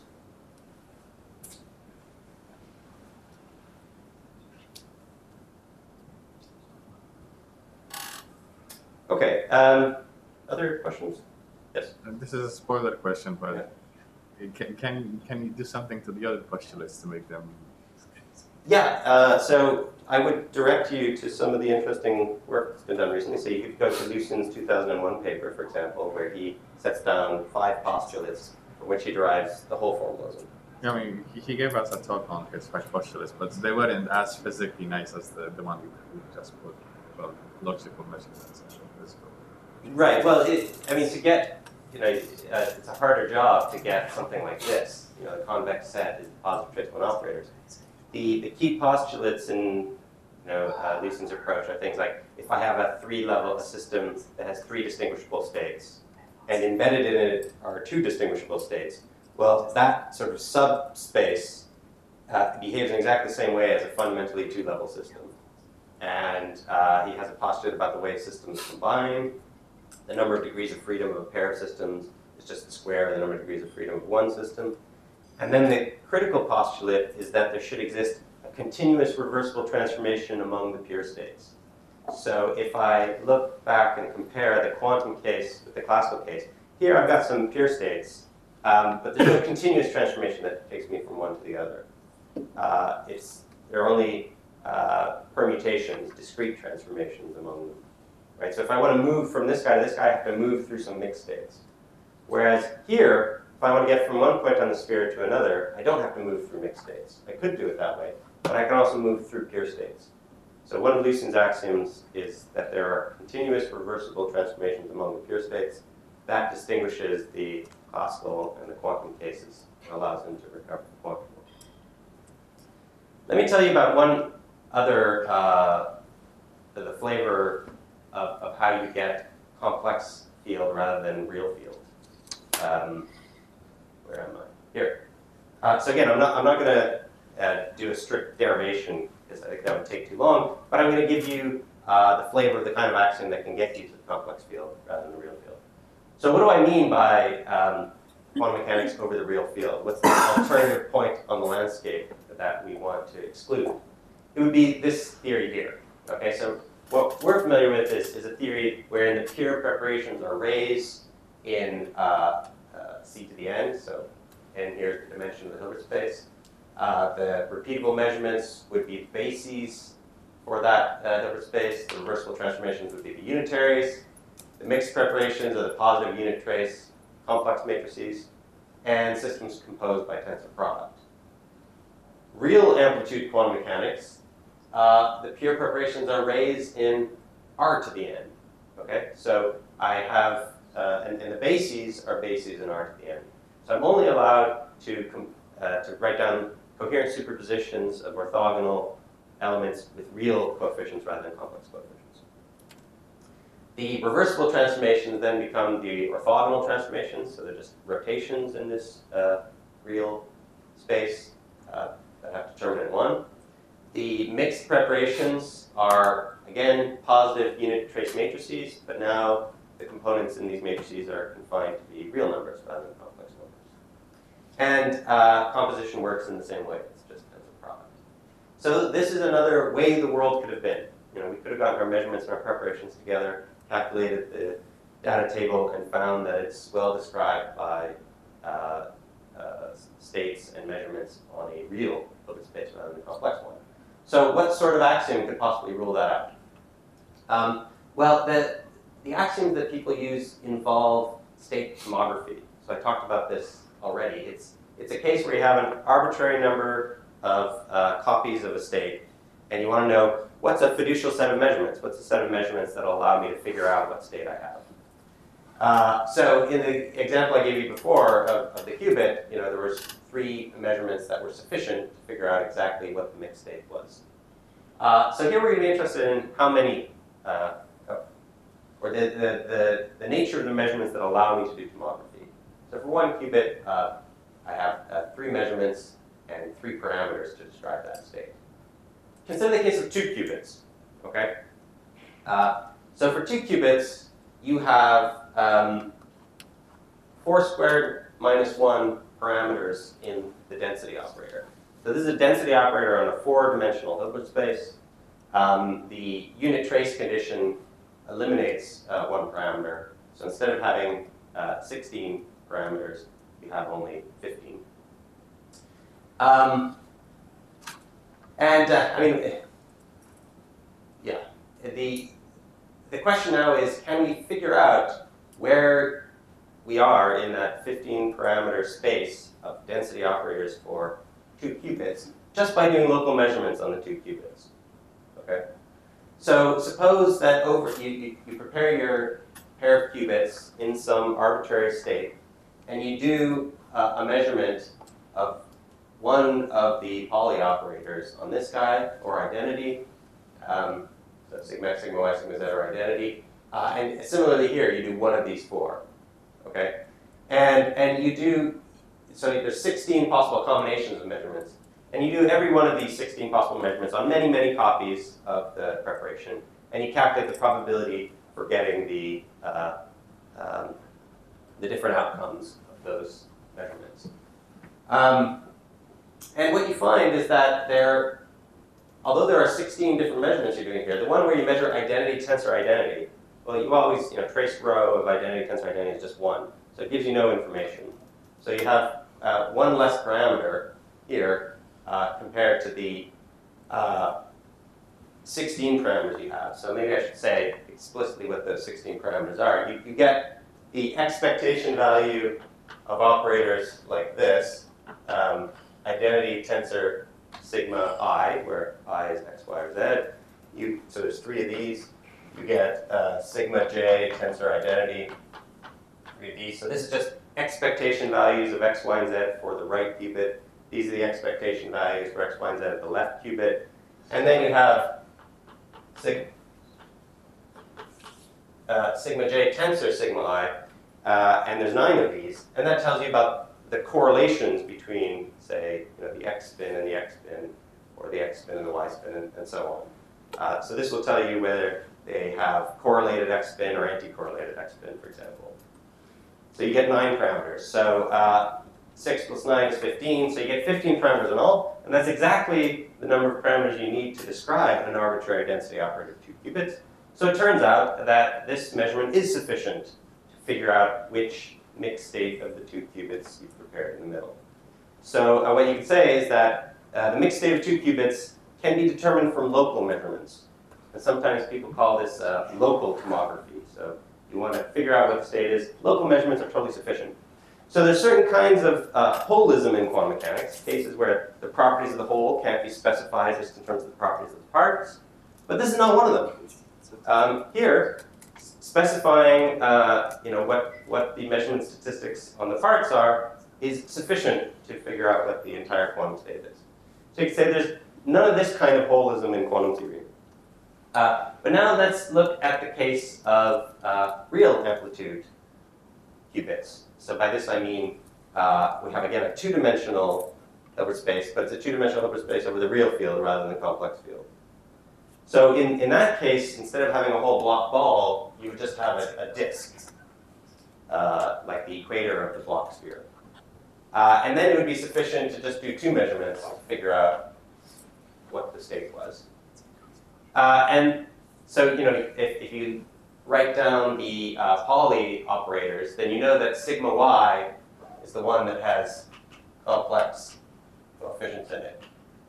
Okay, other questions? Yes? This is a spoiler question, but can you do something to the other postulates to make them? Yeah, so I would direct you to some of the interesting work that's been done recently. So you could go to Lucyn's 2001 paper, for example, where he sets down 5 postulates from which he derives the whole formalism. I mean, he gave us a talk on his 5 postulates, but they weren't as physically nice as the one you just put, well, logical measurements and physical. Right, well, to get, it's a harder job to get something like this. The convex set is positive trace one operators. The key postulates in Lucyn's approach are things like, if I have a system that has 3 distinguishable states, and embedded in it are 2 distinguishable states, well, that sort of subspace behaves in exactly the same way as a fundamentally 2-level system. And he has a postulate about the way systems combine. The number of degrees of freedom of a pair of systems is just the square of the number of degrees of freedom of one system. And then the critical postulate is that there should exist a continuous reversible transformation among the pure states. So if I look back and compare the quantum case with the classical case, here I've got some pure states, but there's no continuous transformation that takes me from one to the other. There are only permutations, discrete transformations among them. Right? So if I want to move from this guy to this guy, I have to move through some mixed states. Whereas here, if I want to get from one point on the sphere to another, I don't have to move through mixed states. I could do it that way, but I can also move through pure states. So one of Lucian's axioms is that there are continuous reversible transformations among the pure states. That distinguishes the classical and the quantum cases and allows them to recover the quantum. Let me tell you about one other the flavor of how you get complex field rather than real field. Where am I? Here. So again, I'm not going to do a strict derivation because I think that would take too long, but I'm going to give you the flavor of the kind of axiom that can get you to the complex field rather than the real field. So what do I mean by quantum mechanics over the real field? What's the alternative point on the landscape that we want to exclude? It would be this theory here. Okay, so what we're familiar with is a theory wherein the pure preparations are raised in C to the n, so n here is the dimension of the Hilbert space. The repeatable measurements would be the bases for that Hilbert space. The reversible transformations would be the unitaries. The mixed preparations are the positive unit trace complex matrices, and systems composed by tensor product. Real amplitude quantum mechanics, the pure preparations are raised in R to the n. Okay, so I have, and the bases are bases in R to the n. So I'm only allowed to write down coherent superpositions of orthogonal elements with real coefficients rather than complex coefficients. The reversible transformations then become the orthogonal transformations, so they're just rotations in this real space that have determinant 1. The mixed preparations are, again, positive unit trace matrices, but now the components in these matrices are confined to be real numbers rather than complex numbers. And composition works in the same way. It's just tensor product. So this is another way the world could have been. You know, we could have gotten our measurements and our preparations together, calculated the data table, and found that it's well described by states and measurements on a real Hilbert space rather than a complex one. So what sort of axiom could possibly rule that out? Well, the axioms that people use involve state tomography. So I talked about this already. It's a case where you have an arbitrary number of copies of a state, and you want to know what's a fiducial set of measurements. What's a set of measurements that will allow me to figure out what state I have? So in the example I gave you before of the qubit, you know, there was 3 measurements that were sufficient to figure out exactly what the mixed state was. So here we're going to be interested in how many, or the nature of the measurements that allow me to do tomography. So for one qubit, I have 3 measurements and 3 parameters to describe that state. Consider the case of 2 qubits. Okay. So for 2 qubits, you have 4 squared minus 1 parameters in the density operator. So this is a density operator on a 4-dimensional Hilbert space. The unit trace condition eliminates 1 parameter. So instead of having 16 parameters, you have only 15. I mean, yeah. The question now is, can we figure out where we are in that 15 parameter space of density operators for 2 qubits just by doing local measurements on the 2 qubits? Okay. So suppose that you prepare your pair of qubits in some arbitrary state, and you do a measurement of one of the Pauli operators on this guy, or identity. So sigma x, sigma y, sigma z, or identity. And similarly here, you do one of these 4. Okay? And you do, so there's 16 possible combinations of measurements. And you do every one of these 16 possible measurements on many, many copies of the preparation. And you calculate the probability for getting the different outcomes of those measurements. And what you find is that although there are 16 different measurements you're doing here, the one where you measure identity tensor identity, well, you always, trace row of identity tensor identity is just one. So it gives you no information. So you have one less parameter here compared to the 16 parameters you have. So maybe I should say explicitly what those 16 parameters are. You get the expectation value of operators like this, identity tensor sigma I, where I is x, y, or z. So there's 3 of these. You get sigma j tensor identity, 3 of these. So this is just expectation values of x, y, and z for the right qubit. These are the expectation values for x, y, and z at the left qubit. And then you have sigma j tensor sigma I, and there's 9 of these. And that tells you about the correlations between, say, the x spin and the x spin, or the x spin and the y spin, and so on. So this will tell you whether they have correlated x spin or anti-correlated x spin, for example. So you get 9 parameters. So 6 plus 9 is 15, so you get 15 parameters in all, and that's exactly the number of parameters you need to describe an arbitrary density operator of 2 qubits. So it turns out that this measurement is sufficient to figure out which mixed state of the 2 qubits you've prepared in the middle. So what you can say is that the mixed state of 2 qubits can be determined from local measurements. And sometimes people call this local tomography. So you want to figure out what the state is. Local measurements are totally sufficient. So there's certain kinds of holism in quantum mechanics, cases where the properties of the whole can't be specified just in terms of the properties of the parts. But this is not one of them. Here, specifying what the measurement statistics on the parts are is sufficient to figure out what the entire quantum state is. So you can say there's none of this kind of holism in quantum theory. But now let's look at the case of real amplitude qubits. So by this I mean we have, again, a 2-dimensional Hilbert space, but it's a 2-dimensional Hilbert space over the real field rather than the complex field. So in that case, instead of having a whole block ball, you would just have a disk, like the equator of the Bloch sphere. And then it would be sufficient to just do 2 measurements to figure out what the state was. And so, if you write down the Pauli operators, then you know that sigma y is the one that has complex coefficients in it.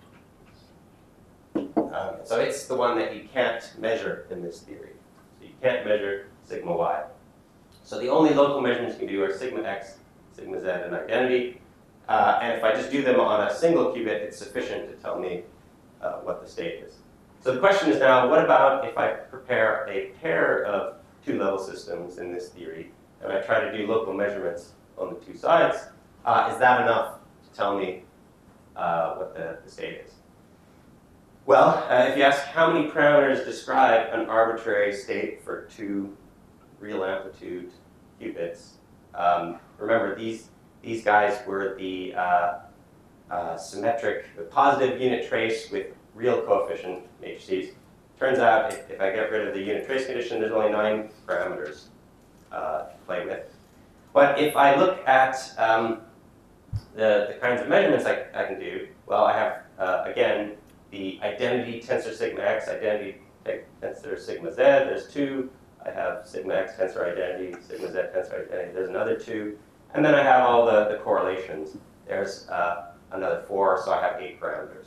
So it's the one that you can't measure in this theory. So you can't measure sigma y. So the only local measurements you can do are sigma x, sigma z, and identity. And if I just do them on a single qubit, it's sufficient to tell me what the state is. So the question is now, what about if I prepare a pair of 2-level systems in this theory, and I try to do local measurements on the 2 sides? Is that enough to tell me what the state is? Well, if you ask how many parameters describe an arbitrary state for 2 real amplitude qubits, remember these guys were the symmetric, the positive unit trace with real coefficient matrices. Turns out if I get rid of the unit trace condition, there's only 9 parameters to play with. But if I look at the kinds of measurements I can do, well, I have, again, the identity tensor sigma x, identity tensor sigma z, there's 2. I have sigma x tensor identity, sigma z tensor identity, there's another 2. And then I have all the correlations. There's another 4, so I have 8 parameters.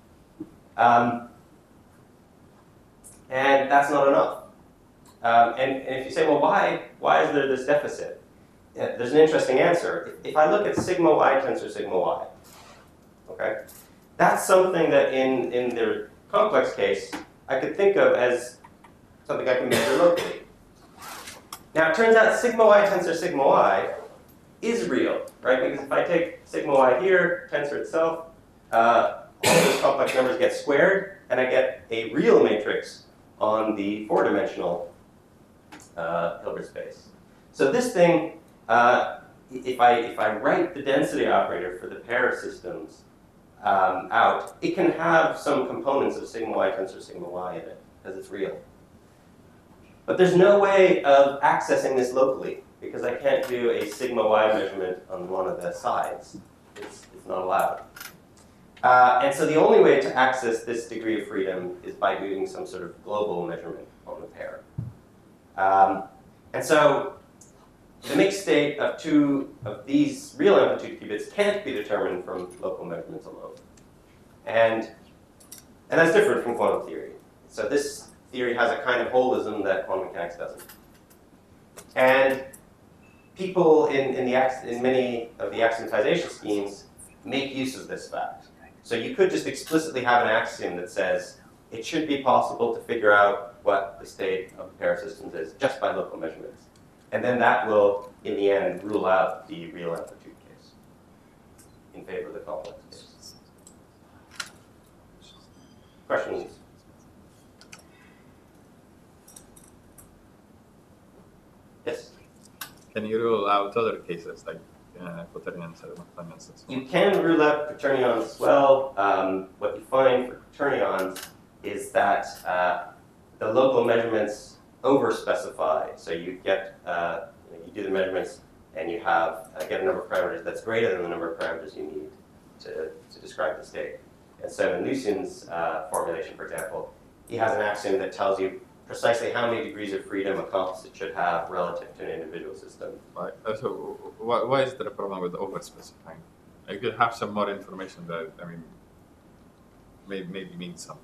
And that's not enough. And if you say, well, why is there this deficit? There's an interesting answer. If I look at sigma y tensor sigma y, okay, that's something that in the complex case, I could think of as something I can measure locally. Now, it turns out sigma y tensor sigma y is real, right? Because if I take sigma y here, tensor itself, all those complex numbers get squared, and I get a real matrix on the 4-dimensional Hilbert space. So this thing, if I write the density operator for the pair systems out, it can have some components of sigma y tensor sigma y in it, because it's real. But there's no way of accessing this locally, because I can't do a sigma y measurement on one of the sides. It's not allowed. And so the only way to access this degree of freedom is by doing some sort of global measurement on the pair. And so the mixed state of two of these real amplitude qubits can't be determined from local measurements alone. And that's different from quantum theory. So this theory has a kind of holism that quantum mechanics doesn't. And people in many of the axiomatization schemes make use of this fact. So you could just explicitly have an axiom that says it should be possible to figure out what the state of a pair of systems is just by local measurements. And then that will, in the end, rule out the real amplitude case in favor of the complex case. Questions? Yes? Can you rule out other cases like quaternions or Hamiltonians and so on? You can rule out quaternions as well. What you find for quaternions is that the local measurements over-specify. So you get, you do the measurements and you have get a number of parameters that's greater than the number of parameters you need to describe the state. And so in Lucian's formulation, for example, he has an axiom that tells you precisely how many degrees of freedom a composite should have relative to an individual system. Why, so why is there a problem with over-specifying? I could have some more information that, I mean, maybe means something.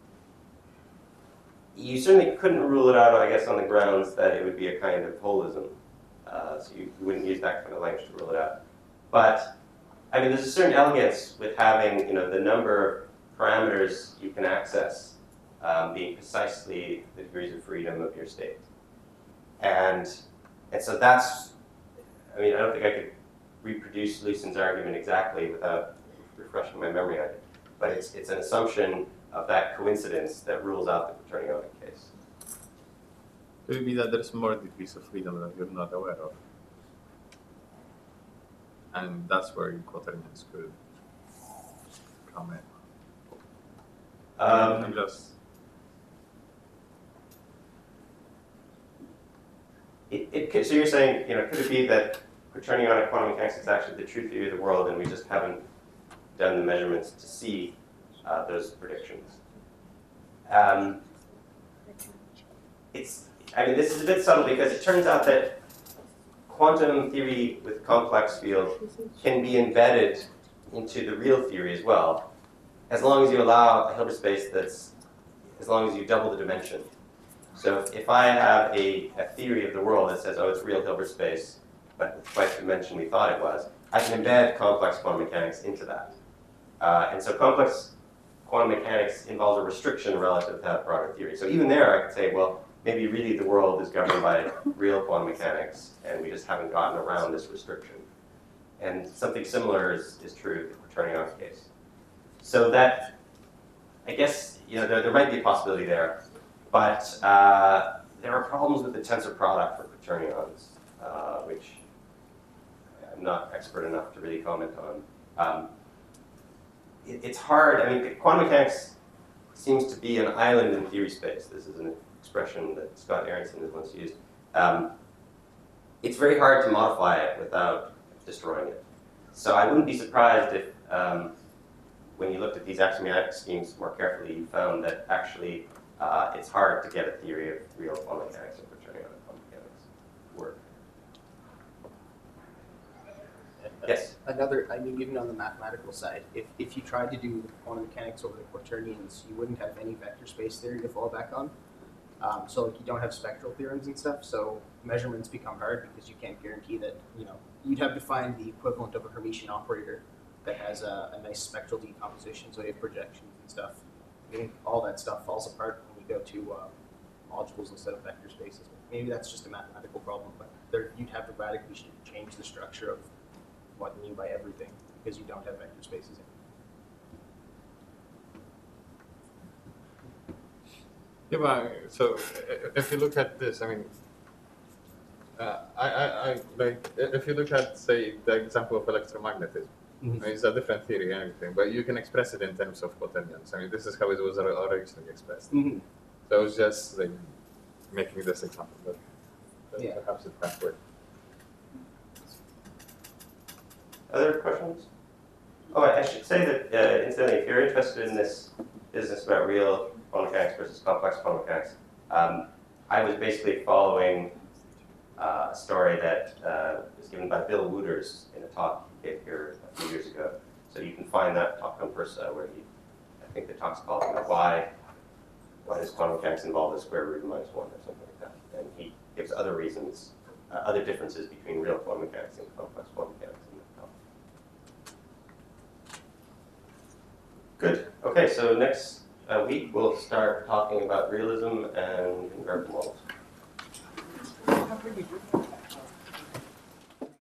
You certainly couldn't rule it out, I guess, on the grounds that it would be a kind of holism. So you wouldn't use that kind of language to rule it out. But, I mean, there's a certain elegance with having, the number of parameters you can access being precisely the degrees of freedom of your state. And so that's, I mean, I don't think I could reproduce Lucian's argument exactly without refreshing my memory on it. But it's an assumption of that coincidence that rules out the quaternionic case. Could it be that there's more degrees of freedom that you're not aware of? And that's where quaternions could come in. I'm just... So you're saying, could it be that quaternionic quantum mechanics is actually the true theory of the world and we just haven't done the measurements to see those predictions? This is a bit subtle because it turns out that quantum theory with complex field can be embedded into the real theory as well, as long as you allow a Hilbert space as long as you double the dimension. So if I have a theory of the world that says, oh, it's real Hilbert space, but with twice the dimension we thought it was, I can embed complex quantum mechanics into that. And so complex quantum mechanics involves a restriction relative to that broader theory. So even there, I could say, well, maybe really the world is governed by real quantum mechanics, and we just haven't gotten around this restriction. And something similar is true in the quaternionic case. So that, I guess, there might be a possibility there, but there are problems with the tensor product for quaternions, which I'm not expert enough to really comment on. It's hard. I mean, quantum mechanics seems to be an island in theory space. This is an expression that Scott Aronson has once used. It's very hard to modify it without destroying it. So I wouldn't be surprised if, when you looked at these axiomatic schemes more carefully, you found that actually it's hard to get a theory of real quantum mechanics and quaternionic quantum mechanics to work. Yes? Even on the mathematical side, if you tried to do quantum mechanics over the quaternions, you wouldn't have any vector space theory to fall back on. So you don't have spectral theorems and stuff, so measurements become hard because you can't guarantee that, you'd have to find the equivalent of a Hermitian operator that has a nice spectral decomposition, so you have projections and stuff. I think all that stuff falls apart when you go to modules instead of vector spaces. Maybe that's just a mathematical problem, but you'd have to radically change the structure of what you mean by everything because you don't have vector spaces in it. Yeah, but so if you look at this, I mean, if you look at, say, the example of electromagnetism, I mean, it's a different theory and everything, but you can express it in terms of quaternions. I mean, this is how it was originally expressed. Mm-hmm. So I was just like making this example, but Yeah. perhaps it can't work. Other questions? Oh, I should say that, incidentally, if you're interested in this business about real quantum mechanics versus complex quantum mechanics, I was basically following a story that was given by Bill Wooters in a talk he gave here a few years ago. So you can find that talk on Versa, where I think the talk's called why does quantum mechanics involve the square root of -1 or something like that. And he gives other reasons, other differences between real quantum mechanics and complex quantum mechanics in that talk. Good. Okay, so next week we'll start talking about realism and empirical models. How can we do that?